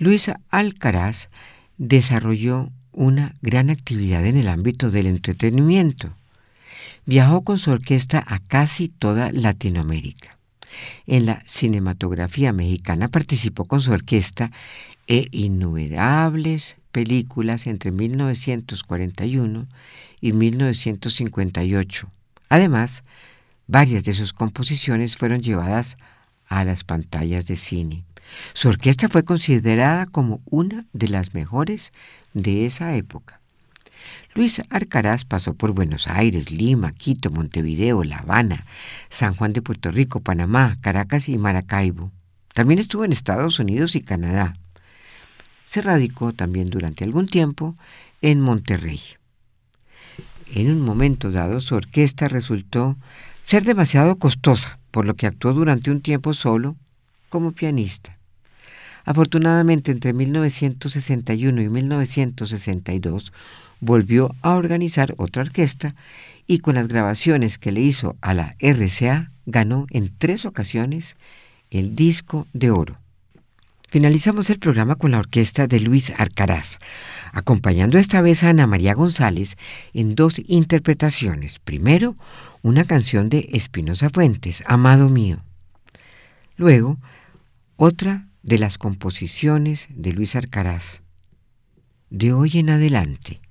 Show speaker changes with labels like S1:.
S1: Luis Alcaraz desarrolló una gran actividad en el ámbito del entretenimiento. Viajó con su orquesta a casi toda Latinoamérica. En la cinematografía mexicana participó con su orquesta en innumerables películas entre 1941 y 1958. Además, varias de sus composiciones fueron llevadas a las pantallas de cine. Su orquesta fue considerada como una de las mejores de esa época. Luis Alcaraz pasó por Buenos Aires, Lima, Quito, Montevideo, La Habana, San Juan de Puerto Rico, Panamá, Caracas y Maracaibo. También estuvo en Estados Unidos y Canadá. Se radicó también durante algún tiempo en Monterrey. En un momento dado, su orquesta resultó ser demasiado costosa, por lo que actuó durante un tiempo solo como pianista. Afortunadamente, entre 1961 y 1962, volvió a organizar otra orquesta y con las grabaciones que le hizo a la RCA, ganó en 3 ocasiones el disco de oro. Finalizamos el programa con la orquesta de Luis Alcaraz, acompañando esta vez a Ana María González en 2 interpretaciones. Primero, una canción de Espinosa Fuentes, Amado Mío. Luego, otra de las composiciones de Luis Alcaraz, De hoy en adelante.